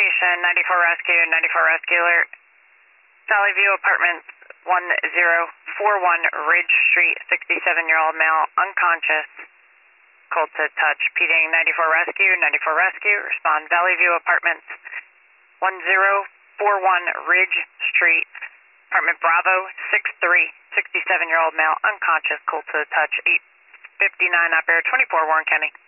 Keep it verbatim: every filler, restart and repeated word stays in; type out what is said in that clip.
location, ninety-four Rescue, ninety-four Rescue Alert. Valley View Apartments, one zero four one Ridge Street, sixty-seven-year-old male, unconscious, cold to touch. Ping ninety-four Rescue, ninety-four Rescue, respond Valley View Apartments, one zero four one Ridge Street, apartment Bravo, six three, sixty-seven-year-old male, unconscious, cold to touch, eight fifty-nine operator, twenty-four Warren County.